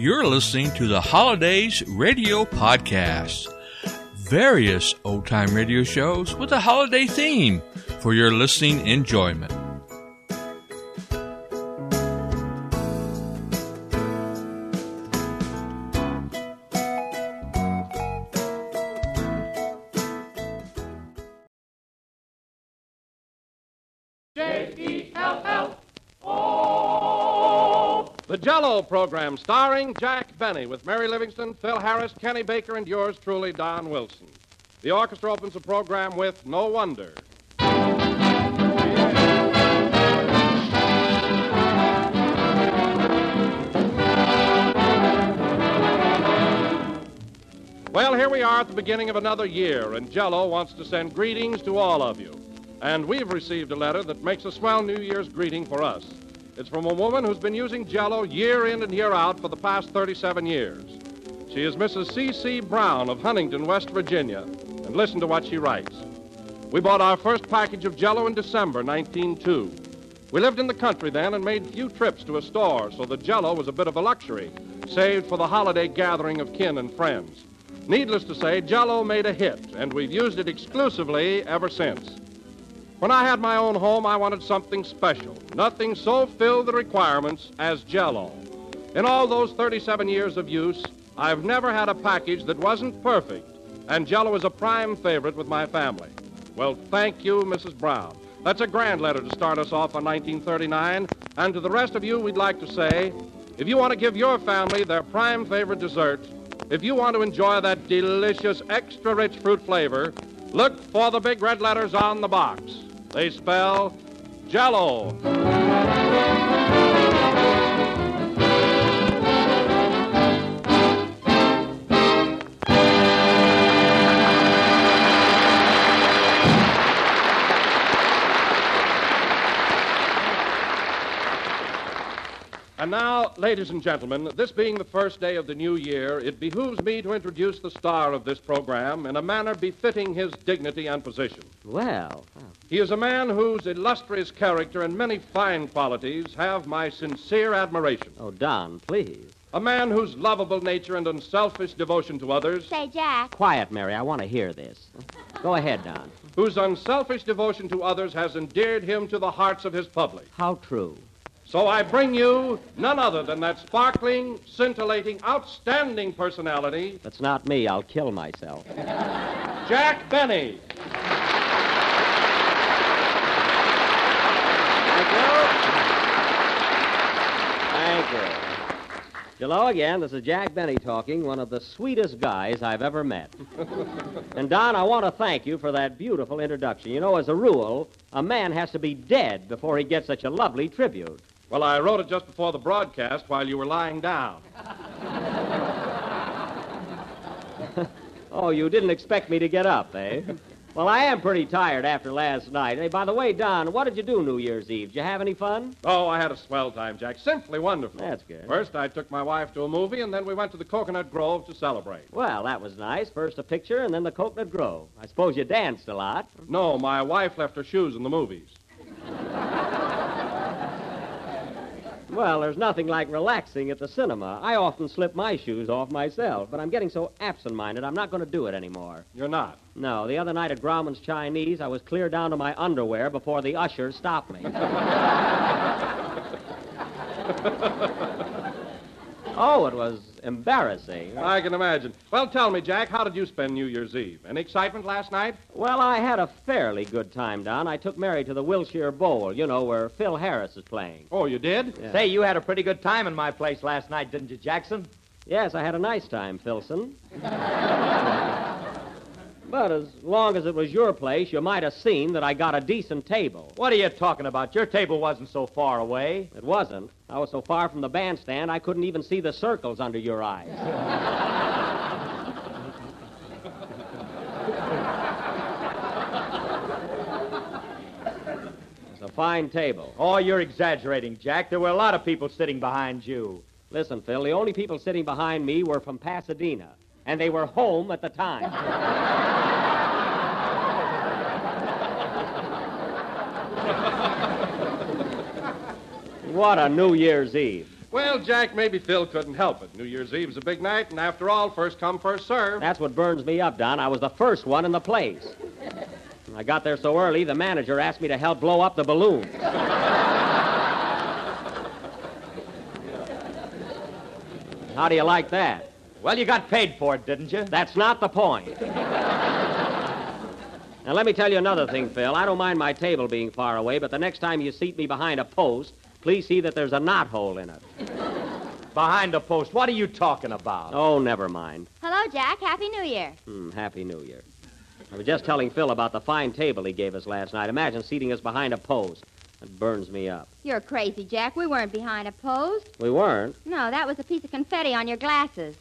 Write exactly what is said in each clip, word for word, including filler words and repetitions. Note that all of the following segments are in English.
You're listening to the Holidays Radio Podcast. Various old-time radio shows with a holiday theme for your listening enjoyment. The Jell-O program starring Jack Benny with Mary Livingston, Phil Harris, Kenny Baker, and yours truly, Don Wilson. The orchestra opens the program with No Wonder. Well, here we are at the beginning of another year, and Jell-O wants to send greetings to all of you. And we've received a letter that makes a swell New Year's greeting for us. It's from a woman who's been using Jell-O year in and year out for the past thirty-seven years. She is Missus C C. Brown of Huntington, West Virginia. And listen to what she writes. We bought our first package of Jell-O in December nineteen oh two. We lived in the country then and made few trips to a store, so the Jell-O was a bit of a luxury, saved for the holiday gathering of kin and friends. Needless to say, Jell-O made a hit, and we've used it exclusively ever since. When I had my own home, I wanted something special. Nothing so filled the requirements as Jell-O. In all those thirty-seven years of use, I've never had a package that wasn't perfect, and Jell-O is a prime favorite with my family. Well, thank you, Missus Brown. That's a grand letter to start us off on nineteen thirty-nine, and to the rest of you, we'd like to say, if you want to give your family their prime favorite dessert, if you want to enjoy that delicious, extra-rich fruit flavor, look for the big red letters on the box. They spell Jell-O. And now, ladies and gentlemen, this being the first day of the new year, it behooves me to introduce the star of this program in a manner befitting his dignity and position. Well... He is a man whose illustrious character and many fine qualities have my sincere admiration. Oh, Don, please. A man whose lovable nature and unselfish devotion to others... Say, Jack. Quiet, Mary. I want to hear this. Go ahead, Don. Whose unselfish devotion to others has endeared him to the hearts of his public. How true. So I bring you none other than that sparkling, scintillating, outstanding personality... That's not me. I'll kill myself. Jack Benny. Thank you. Hello again. This is Jack Benny talking, one of the sweetest guys I've ever met. And, Don, I want to thank you for that beautiful introduction. You know, as a rule, a man has to be dead before he gets such a lovely tribute. Well, I wrote it just before the broadcast while you were lying down. Oh, you didn't expect me to get up, eh? Well, I am pretty tired after last night. Hey, by the way, Don, what did you do New Year's Eve? Did you have any fun? Oh, I had a swell time, Jack. Simply wonderful. That's good. First, I took my wife to a movie, and then we went to the Coconut Grove to celebrate. Well, that was nice. First a picture, and then the Coconut Grove. I suppose you danced a lot. No, my wife left her shoes in the movies. Well, there's nothing like relaxing at the cinema. I often slip my shoes off myself, but I'm getting so absent-minded I'm not going to do it anymore. You're not? No, the other night at Grauman's Chinese, I was clear down to my underwear before the usher stopped me. Oh, it was embarrassing. I can imagine. Well, tell me, Jack, how did you spend New Year's Eve? Any excitement last night? Well, I had a fairly good time, Don. I took Mary to the Wilshire Bowl, you know, where Phil Harris is playing. Oh, you did? Yeah. Say, you had a pretty good time in my place last night, didn't you, Jackson? Yes, I had a nice time, Philson. But as long as it was your place, you might have seen that I got a decent table. What are you talking about? Your table wasn't so far away. It wasn't. I was so far from the bandstand, I couldn't even see the circles under your eyes. It's a fine table. Oh, you're exaggerating, Jack. There were a lot of people sitting behind you. Listen, Phil, the only people sitting behind me were from Pasadena, and they were home at the time. What a New Year's Eve. Well, Jack, maybe Phil couldn't help it. New Year's Eve's a big night, and after all, first come, first serve. That's what burns me up, Don. I was the first one in the place. I got there so early, the manager asked me to help blow up the balloon. How do you like that? Well, you got paid for it, didn't you? That's not the point. Now, let me tell you another thing, Phil. I don't mind my table being far away, but the next time you seat me behind a post, please see that there's a knothole in it. Behind a post. What are you talking about? Oh, never mind. Hello, Jack. Happy New Year. Hmm, Happy New Year. I was just telling Phil about the fine table he gave us last night. Imagine seating us behind a post. It burns me up. You're crazy, Jack. We weren't behind a post. We weren't? No, that was a piece of confetti on your glasses.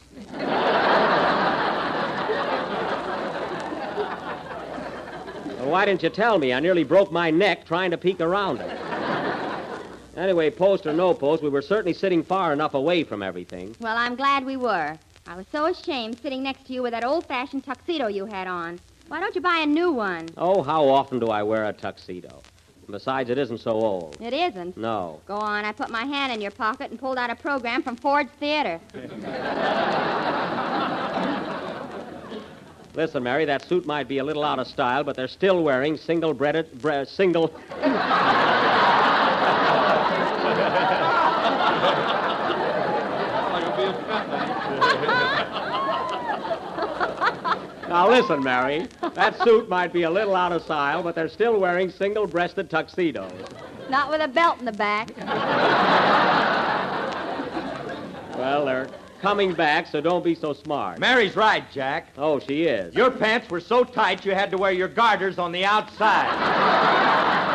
Well, why didn't you tell me? I nearly broke my neck trying to peek around it. Anyway, post or no post, we were certainly sitting far enough away from everything. Well, I'm glad we were. I was so ashamed sitting next to you with that old-fashioned tuxedo you had on. Why don't you buy a new one? Oh, how often do I wear a tuxedo? Besides, it isn't so old. It isn't. No. Go on. I put my hand in your pocket and pulled out a program from Ford's Theater. Listen, Mary, that suit might be a little out of style, but they're still wearing single-breaded... Bre- single... Now, listen, Mary. That suit might be a little out of style, but they're still wearing single-breasted tuxedos. Not with a belt in the back. Well, they're coming back, so don't be so smart. Mary's right, Jack. Oh, she is. Your pants were so tight you had to wear your garters on the outside.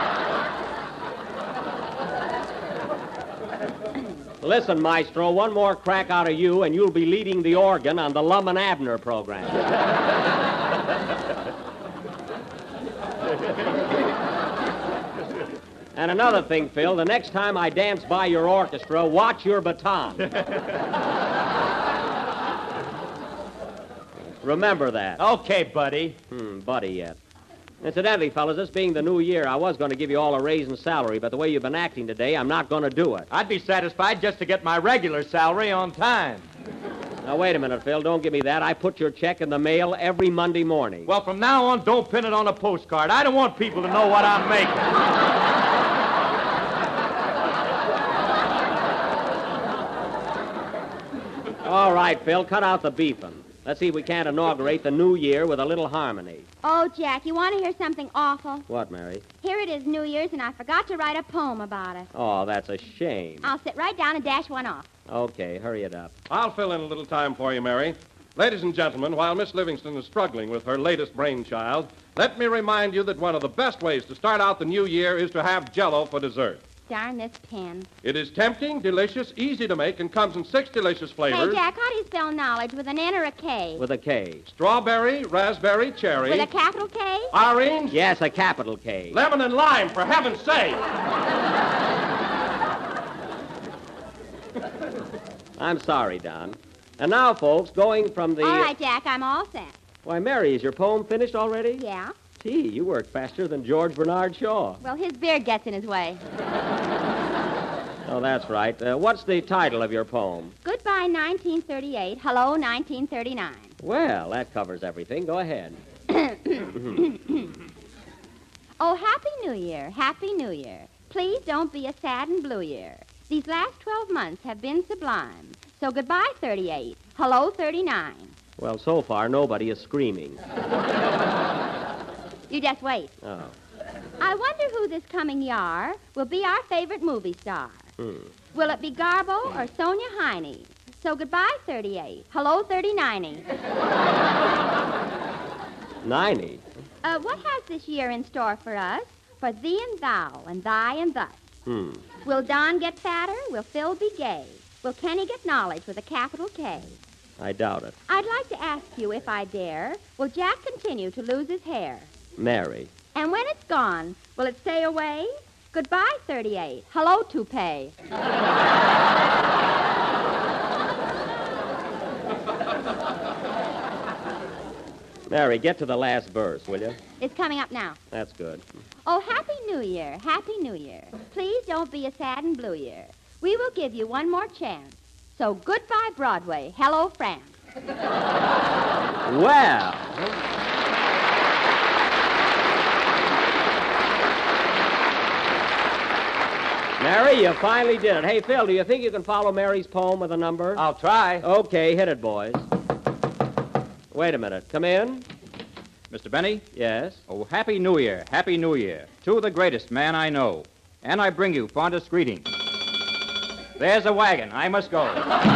Listen, Maestro, one more crack out of you, and you'll be leading the organ on the Lum and Abner program. And another thing, Phil, the next time I dance by your orchestra, watch your baton. Remember that. Okay, buddy. Hmm, buddy yet. Incidentally, fellas, this being the new year, I was going to give you all a raise in salary, but the way you've been acting today, I'm not going to do it. I'd be satisfied just to get my regular salary on time. Now, wait a minute, Phil. Don't give me that. I put your check in the mail every Monday morning. Well, from now on, don't pin it on a postcard. I don't want people to know what I'm making. All right, Phil, cut out the beefing. Let's see if we can't inaugurate the new year with a little harmony. Oh, Jack, you want to hear something awful? What, Mary? Here it is, New Year's, and I forgot to write a poem about it. Oh, that's a shame. I'll sit right down and dash one off. Okay, hurry it up. I'll fill in a little time for you, Mary. Ladies and gentlemen, while Miss Livingston is struggling with her latest brainchild, let me remind you that one of the best ways to start out the new year is to have Jell-O for dessert. Darn this pen. It is tempting, delicious, easy to make, and comes in six delicious flavors. Hey, Jack, how do you spell knowledge? With an N or a K? With a K. Strawberry, raspberry, cherry. With a capital K? Orange. Yes, a capital K. Lemon and lime, for heaven's sake. I'm sorry, Don. And now, folks, going from the... All right, Jack, I'm all set. Why, Mary, is your poem finished already? Yeah? Gee, you work faster than George Bernard Shaw. Well, his beard gets in his way. Oh, that's right. Uh, what's the title of your poem? Goodbye, nineteen thirty-eight. Hello, nineteen thirty-nine. Well, that covers everything. Go ahead. Oh, Happy New Year. Happy New Year. Please don't be a sad and blue year. These last twelve months have been sublime. So goodbye, thirty-eight. Hello, thirty-nine. Well, so far, nobody is screaming. You just wait. Oh. I wonder who this coming year will be our favorite movie star. Hmm. Will it be Garbo or Sonia Heine? So goodbye, thirty-eight. Hello, thirty-nine. Ninety? Uh, what has this year in store for us? For thee and thou, and thy and thus. Hmm. Will Don get fatter? Will Phil be gay? Will Kenny get knowledge with a capital K? I doubt it. I'd like to ask you, if I dare, will Jack continue to lose his hair? Mary. And when it's gone, will it stay away? Goodbye, thirty-eight. Hello, toupee. Mary, get to the last verse, will you? It's coming up now. That's good. Oh, Happy New Year, Happy New Year. Please don't be a sad and blue year. we will give you one more chance. So goodbye, Broadway. Hello, France. Well. Mary, you finally did it. Hey, Phil, do you think you can follow Mary's poem with a number? I'll try. Okay, hit it, boys. Wait a minute. Come in. Mister Benny? Yes? Oh, Happy New Year, Happy New Year to the greatest man I know. And I bring you fondest greetings. There's a wagon. I must go.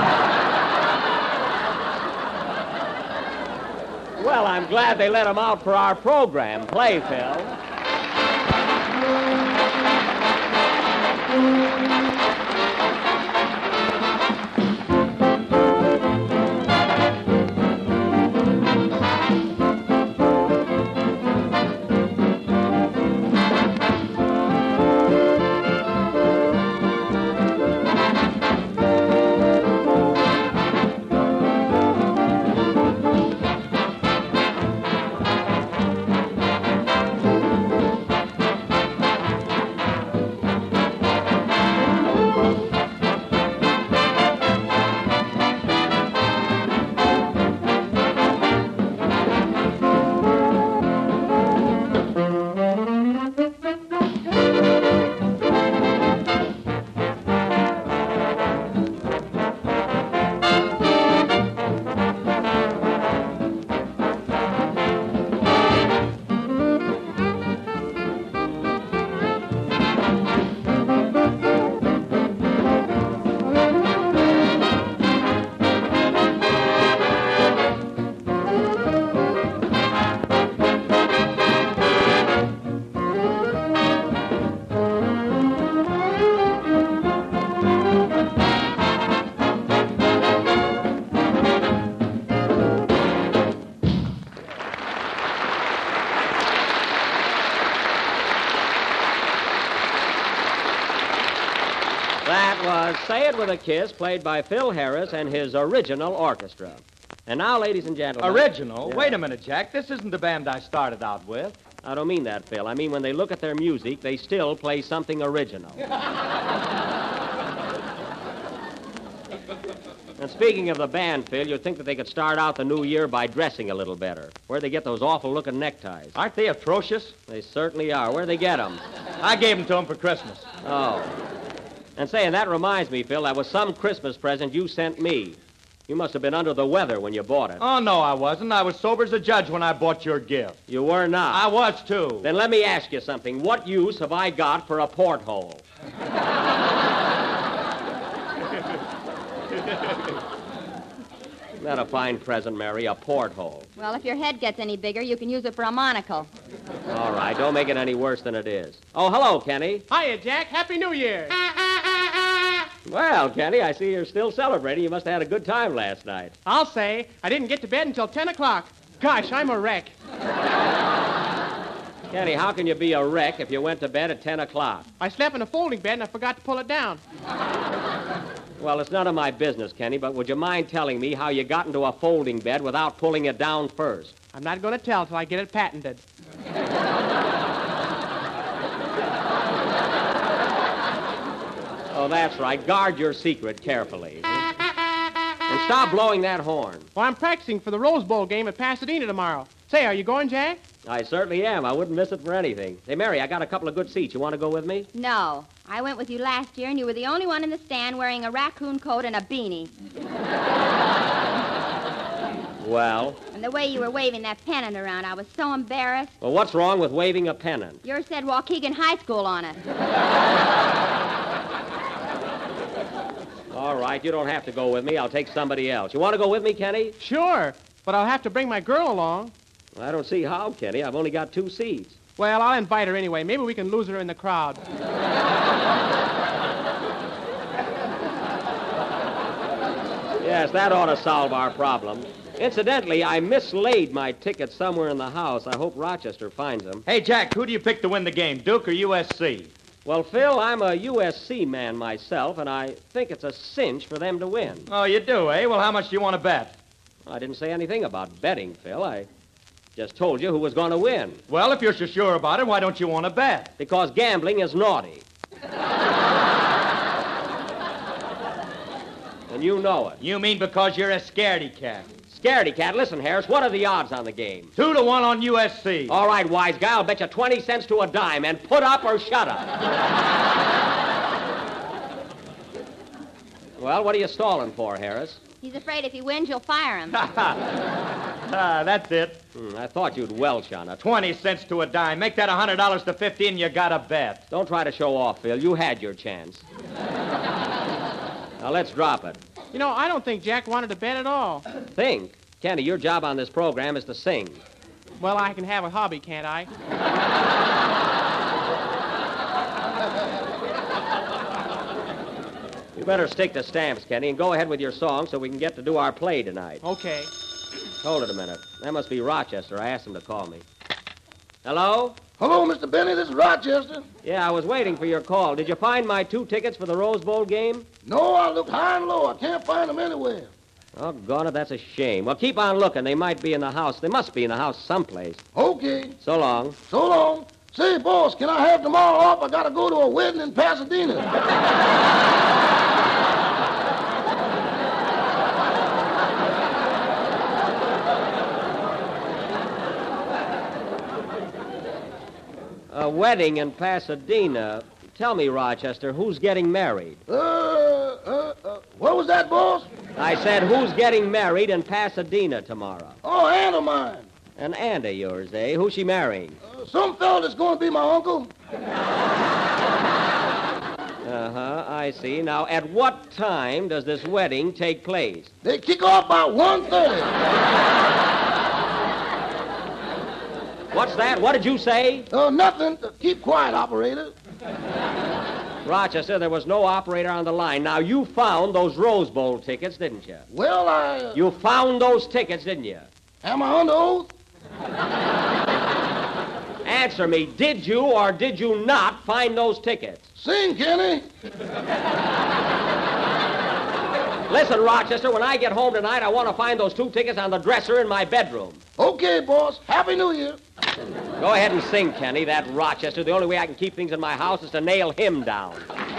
Well, I'm glad they let him out for our program. Play, Phil. That was Say It With a Kiss, played by Phil Harris and his original orchestra. And now, ladies and gentlemen... Original? Yeah. Wait a minute, Jack. This isn't the band I started out with. I don't mean that, Phil. I mean when they look at their music, they still play something original. And speaking of the band, Phil, you'd think that they could start out the new year by dressing a little better. Where'd they get those awful-looking neckties? Aren't they atrocious? They certainly are. Where'd they get them? I gave them to them for Christmas. Oh. And saying that reminds me, Phil, that was some Christmas present you sent me. You must have been under the weather when you bought it. Oh, no, I wasn't. I was sober as a judge when I bought your gift. You were not. I was, too. Then let me ask you something. What use have I got for a porthole? Isn't that a fine present, Mary? A porthole. Well, if your head gets any bigger, you can use it for a monocle. All right, don't make it any worse than it is. Oh, hello, Kenny. Hiya, Jack. Happy New Year. Well, Kenny, I see you're still celebrating. You must have had a good time last night. I'll say, I didn't get to bed until ten o'clock. Gosh, I'm a wreck. Kenny, how can you be a wreck if you went to bed at ten o'clock? I slept in a folding bed and I forgot to pull it down. Well, it's none of my business, Kenny, but would you mind telling me how you got into a folding bed without pulling it down first? I'm not going to tell till I get it patented. Oh, that's right. Guard your secret carefully. And stop blowing that horn. Well, I'm practicing for the Rose Bowl game at Pasadena tomorrow. Say, are you going, Jack? I certainly am. I wouldn't miss it for anything. Hey, Mary, I got a couple of good seats. You want to go with me? No. I went with you last year, and you were the only one in the stand wearing a raccoon coat and a beanie. Well? And the way you were waving that pennant around, I was so embarrassed. Well, what's wrong with waving a pennant? Yours said Waukegan High School on it. All right, you don't have to go with me. I'll take somebody else. You want to go with me, Kenny? Sure, but I'll have to bring my girl along. Well, I don't see how, Kenny. I've only got two seats. Well, I'll invite her anyway. Maybe we can lose her in the crowd. Yes, that ought to solve our problem. Incidentally, I mislaid my ticket somewhere in the house. I hope Rochester finds them. Hey, Jack, who do you pick to win the game, Duke or U S C? Well, Phil, I'm a U S C man myself, and I think it's a cinch for them to win. Oh, you do, eh? Well, how much do you want to bet? I didn't say anything about betting, Phil. I just told you who was going to win. Well, if you're so sure about it, why don't you want to bet? Because gambling is naughty. and you know it. You mean because you're a scaredy cat? Scaredy cat. Listen, Harris, what are the odds on the game? Two to one on U S C. All right, wise guy, I'll bet you twenty cents to a dime, and put up or shut up. Well, what are you stalling for, Harris? He's afraid if he wins, you'll fire him. Ah, that's it. Hmm, I thought you'd welch on it. Twenty cents to a dime. Make that a hundred dollars to fifty, and you got a bet. Don't try to show off, Phil. You had your chance. Now, let's drop it. You know, I don't think Jack wanted to bet at all. Think. Candy, your job on this program is to sing. Well, I can have a hobby, can't I? You better stick to stamps, Kenny, and go ahead with your song so we can get to do our play tonight. Okay. Hold it a minute. That must be Rochester. I asked him to call me. Hello? Hello, Mister Benny. This is Rochester. Yeah, I was waiting for your call. Did you find my two tickets for the Rose Bowl game? No, I looked high and low. I can't find them anywhere. Oh, gone it. That's a shame. Well, keep on looking. They might be in the house. They must be in the house someplace. Okay. So long. So long. Say, boss, can I have tomorrow off? I got to go to a wedding in Pasadena. A wedding in Pasadena. Tell me, Rochester, who's getting married? Uh, uh, uh, what was that, boss? I said, who's getting married in Pasadena tomorrow? Oh, aunt of mine. An aunt of yours, eh? Who's she marrying? Uh, some fella that's going to be my uncle. Uh-huh, I see. Now, at what time does this wedding take place? They kick off by one thirty. What's that? What did you say? Uh, nothing. Uh, keep quiet, operator. Rochester, there was no operator on the line. Now, you found those Rose Bowl tickets, didn't you? Well, I... Uh, You found those tickets, didn't you? Am I under oath? Answer me. Did you or did you not find those tickets? Sing, Kenny. Listen, Rochester, when I get home tonight, I want to find those two tickets on the dresser in my bedroom. Okay, boss. Happy New Year. Go ahead and sing, Kenny. That Rochester. The only way I can keep things in my house is to nail him down.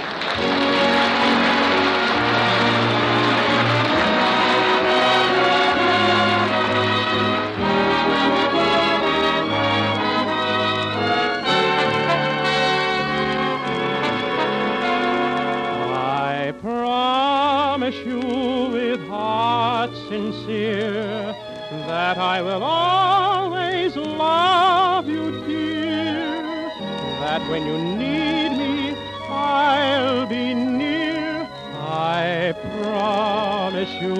I promise you with heart sincere that I will always love you, dear. That when you need me, I'll be near. I promise you.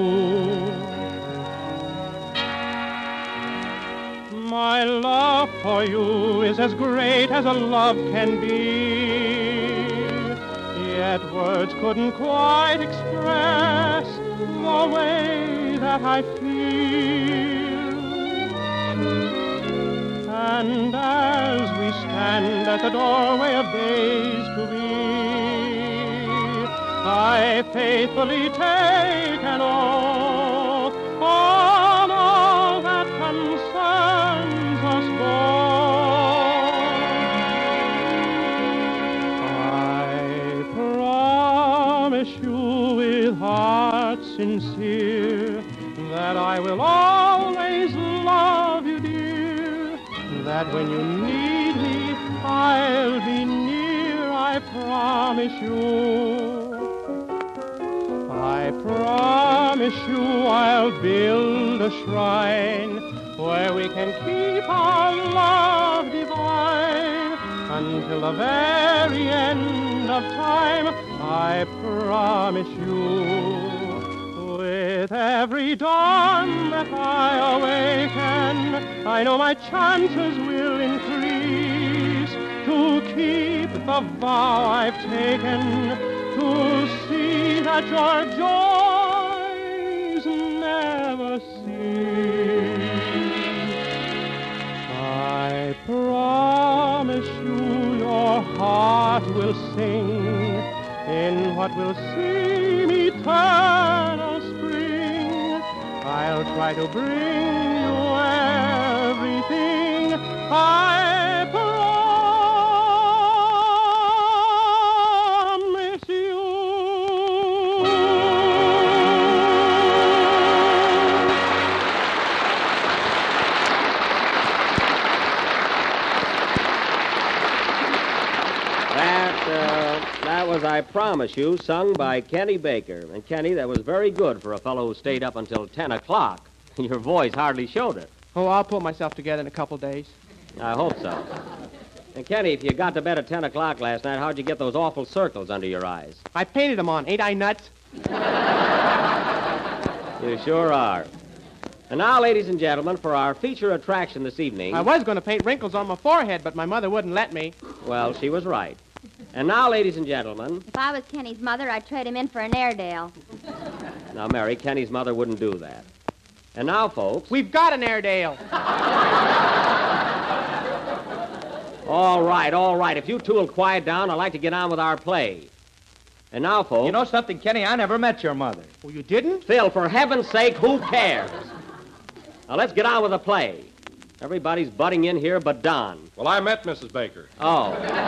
My love for you is as great as a love can be. Yet words couldn't quite express the way that I feel. And as we stand at the doorway of days to be, I faithfully take an oath on all that concerns us both. I promise you with heart sincere that I will always love you, dear. That when you need me, I'll be near, I promise you. I promise you I'll build a shrine where we can keep our love divine until the very end of time. I promise you. With every dawn that I awaken, I know my chances will increase to keep the vow I've taken, to see that your joys never cease. I promise you your heart will sing in what will seem eternal spring. I'll try to bring you everything I promise you. as I promised you, sung by Kenny Baker. And, Kenny, that was very good for a fellow who stayed up until ten o'clock. Your voice hardly showed it. Oh, I'll pull myself together in a couple days. I hope so. And, Kenny, if you got to bed at ten o'clock last night, how'd you get those awful circles under your eyes? I painted them on. Ain't I nuts? You sure are. And now, ladies and gentlemen, for our feature attraction this evening... I was going to paint wrinkles on my forehead, but my mother wouldn't let me. Well, she was right. And now, ladies and gentlemen... If I was Kenny's mother, I'd trade him in for an Airedale. Now, Mary, Kenny's mother wouldn't do that. And now, folks... We've got an Airedale. All right, all right. If you two will quiet down, I'd like to get on with our play. And now, folks... You know something, Kenny? I never met your mother. Oh, you didn't? Phil, for heaven's sake, who cares? Now, let's get on with the play. Everybody's butting in here but Don. Well, I met Missus Baker. Oh.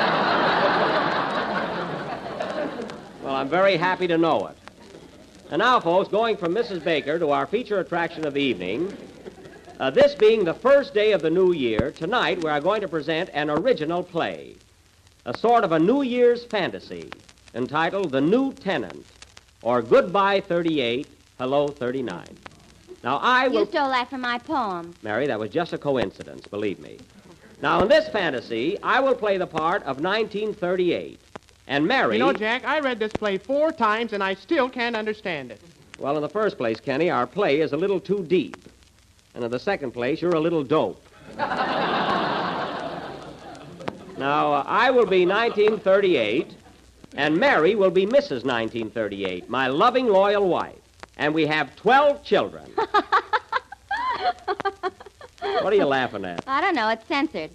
Well, I'm very happy to know it. And now, folks, going from Missus Baker to our feature attraction of the evening, uh, this being the first day of the new year, tonight we are going to present an original play, a sort of a New Year's fantasy, entitled The New Tenant, or Goodbye thirty-eight, Hello thirty-nine. Now, I will... You stole that from my poem. Mary, that was just a coincidence, believe me. Now, in this fantasy, I will play the part of nineteen thirty-eight. And Mary... You know, Jack, I read this play four times, and I still can't understand it. Well, in the first place, Kenny, our play is a little too deep. And in the second place, you're a little dope. Now, uh, I will be nineteen thirty-eight, and Mary will be Missus nineteen thirty-eight, my loving, loyal wife. And we have twelve children. What are you laughing at? I don't know. It's censored.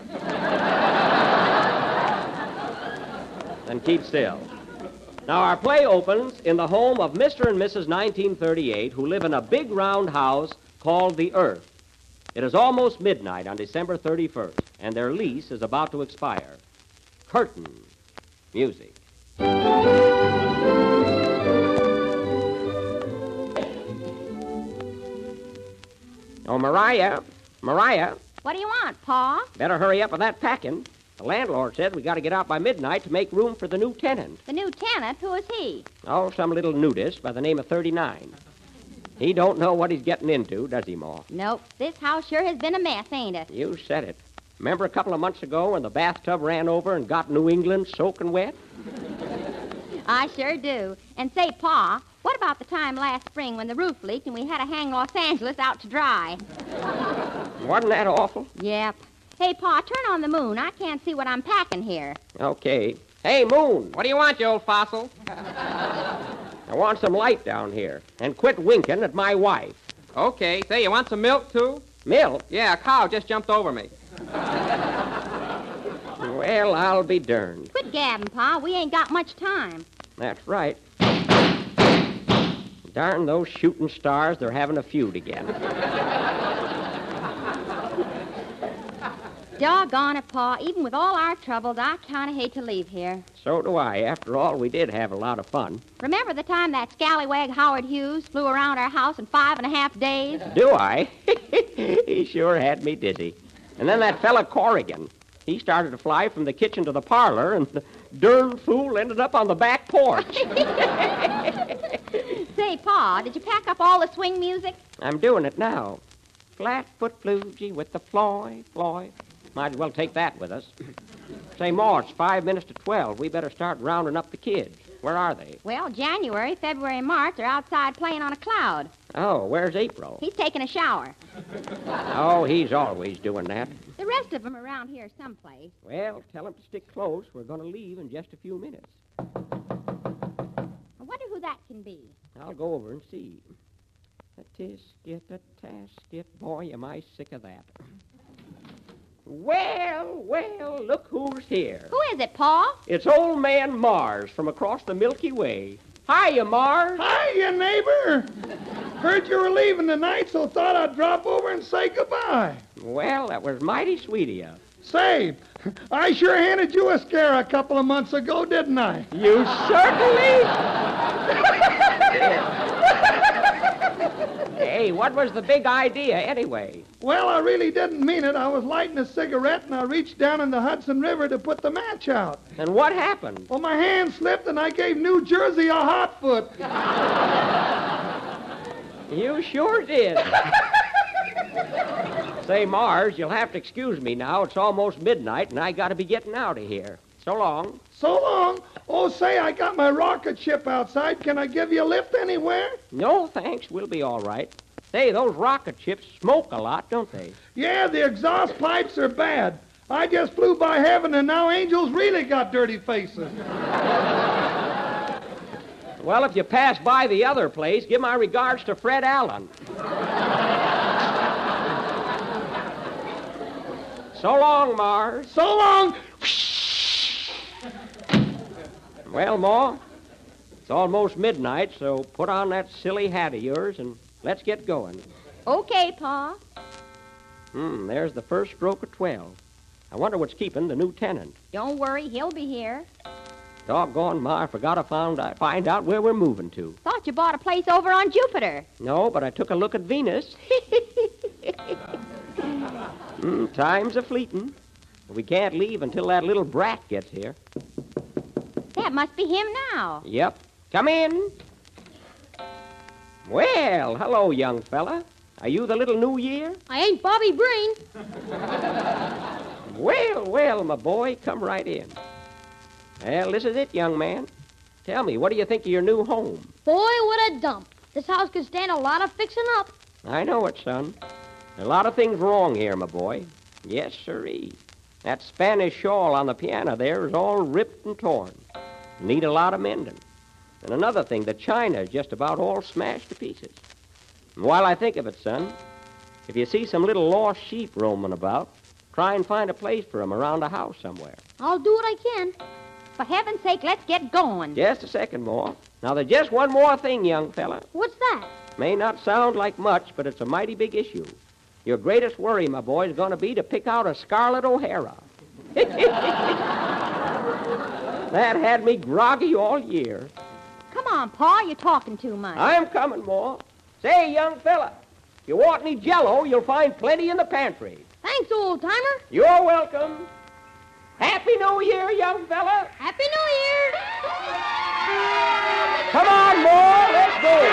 Then keep still. Now, our play opens in the home of Mister and Missus nineteen thirty-eight, who live in a big round house called the Earth. It is almost midnight on December thirty-first, and their lease is about to expire. Curtain. Music. Oh, Mariah. Mariah. What do you want, Pa? Better hurry up with that packing. The landlord said we got to get out by midnight to make room for the new tenant. The new tenant? Who is he? Oh, some little nudist by the name of thirty-nine. He don't know what he's getting into, does he, Ma? Nope. This house sure has been a mess, ain't it? You said it. Remember a couple of months ago when the bathtub ran over and got New England soaking wet? I sure do. And say, Pa, what about the time last spring when the roof leaked and we had to hang Los Angeles out to dry? Wasn't that awful? Yep. Hey, Pa, turn on the moon. I can't see what I'm packing here. Okay. Hey, Moon. What do you want, you old fossil? I want some light down here. And quit winking at my wife. Okay. Say, you want some milk, too? Milk? Yeah, a cow just jumped over me. Well, I'll be darned. Quit gabbing, Pa. We ain't got much time. That's right. Darn those shooting stars, they're having a feud again. Doggone it, Pa. Even with all our troubles, I kind of hate to leave here. So do I. After all, we did have a lot of fun. Remember the time that scallywag Howard Hughes flew around our house in five and a half days? Do I? He sure had me dizzy. And then that fella Corrigan. He started to fly from the kitchen to the parlor, and the darn fool ended up on the back porch. Say, Pa, did you pack up all the swing music? I'm doing it now. Flatfoot Flugie with the Floyd, Floyd. Might as well take that with us. Say, Ma, it's five minutes to twelve. We better start rounding up the kids. Where are they? Well, January, February, and March are outside playing on a cloud. Oh, where's April? He's taking a shower. Oh, he's always doing that. The rest of them are around here someplace. Well, tell him to stick close. We're going to leave in just a few minutes. I wonder who that can be. I'll go over and see. A tisket, a tasket. Boy, am I sick of that. Well, well, look who's here. Who is it, Pa? It's old man Mars from across the Milky Way. Hiya, Mars. Hiya, neighbor. Heard you were leaving tonight, so thought I'd drop over and say goodbye. Well, that was mighty sweet of you. Say, I sure handed you a scare a couple of months ago, didn't I? You certainly... Hey, what was the big idea, anyway? Well, I really didn't mean it. I was lighting a cigarette, and I reached down in the Hudson River to put the match out. And what happened? Well, my hand slipped, and I gave New Jersey a hot foot. You sure did. Say, Mars, you'll have to excuse me now. It's almost midnight, and I got to be getting out of here. So long. So long. Oh, say, I got my rocket ship outside. Can I give you a lift anywhere? No, thanks. We'll be all right. Say, those rocket ships smoke a lot, don't they? Yeah, the exhaust pipes are bad. I just flew by heaven, and now angels really got dirty faces. Well, if you pass by the other place, give my regards to Fred Allen. So long, Mars. So long. Well, Ma, it's almost midnight, so put on that silly hat of yours and let's get going. Okay, Pa. Hmm, there's the first stroke of twelve. I wonder what's keeping the new tenant. Don't worry, he'll be here. Doggone, Ma, I forgot to find, uh, find out where we're moving to. Thought you bought a place over on Jupiter. No, but I took a look at Venus. mm, time's a-fleeting. We can't leave until that little brat gets here. That must be him now. Yep. Come in. Well, hello, young fella. Are you the little New Year? I ain't Bobby Brain. Well, well, my boy, come right in. Well, this is it, young man. Tell me, what do you think of your new home? Boy, what a dump. This house could stand a lot of fixing up. I know it, son. A lot of things wrong here, my boy. Yes, sirree. That Spanish shawl on the piano there is all ripped and torn. Need a lot of mending. And another thing, the china is just about all smashed to pieces. And while I think of it, son, if you see some little lost sheep roaming about, try and find a place for them around the house somewhere. I'll do what I can. For heaven's sake, let's get going. Just a second more. Now, there's just one more thing, young fella. What's that? May not sound like much, but it's a mighty big issue. Your greatest worry, my boy, is going to be to pick out a Scarlett O'Hara. That had me groggy all year. Come on, Pa, you're talking too much. I'm coming, Ma. Say, young fella, if you want any Jell-O, you'll find plenty in the pantry. Thanks, old-timer. You're welcome. Happy New Year, young fella. Happy New Year. Come on, Ma, let's go.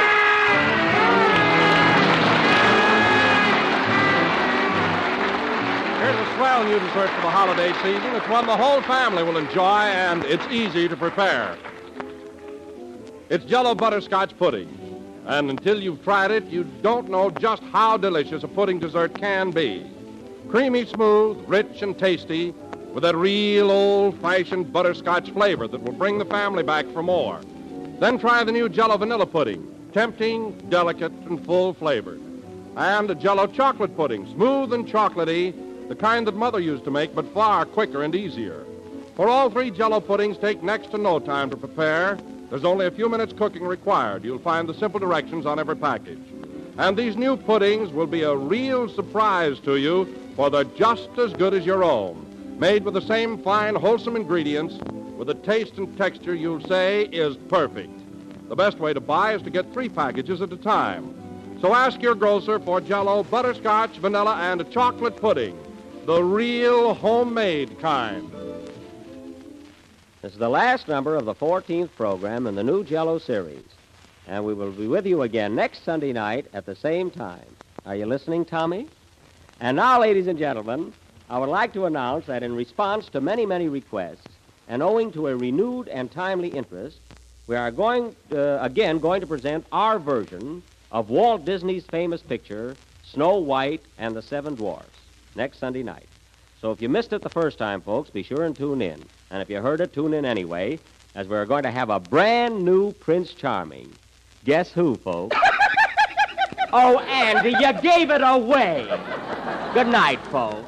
Here's a swell new dessert for the holiday season. It's one the whole family will enjoy, and it's easy to prepare. It's Jell-O Butterscotch Pudding. And until you've tried it, you don't know just how delicious a pudding dessert can be. Creamy smooth, rich, and tasty, with that real old-fashioned butterscotch flavor that will bring the family back for more. Then try the new Jell-O Vanilla Pudding. Tempting, delicate, and full-flavored. And a Jell-O Chocolate Pudding, smooth and chocolatey, the kind that Mother used to make, but far quicker and easier. For all three Jell-O puddings take next to no time to prepare. There's only a few minutes cooking required. You'll find the simple directions on every package. And these new puddings will be a real surprise to you, for they're just as good as your own. Made with the same fine, wholesome ingredients, with a taste and texture you'll say is perfect. The best way to buy is to get three packages at a time. So ask your grocer for Jell-O Butterscotch, Vanilla, and a Chocolate Pudding. The real homemade kind. This is the last number of the fourteenth program in the new Jell-O series. And we will be with you again next Sunday night at the same time. Are you listening, Tommy? And now, ladies and gentlemen, I would like to announce that in response to many, many requests, and owing to a renewed and timely interest, we are going, uh, again going to present our version of Walt Disney's famous picture, Snow White and the Seven Dwarfs, next Sunday night. So if you missed it the first time, folks, be sure and tune in. And if you heard it, tune in anyway, as we're going to have a brand new Prince Charming. Guess who, folks? Oh, Andy, you gave it away. Good night, folks.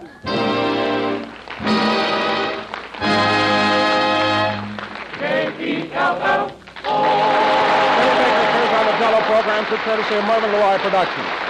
K E L L O. Kenny Baker appears on the Jell-O program, courtesy of Mervyn Leroy Productions.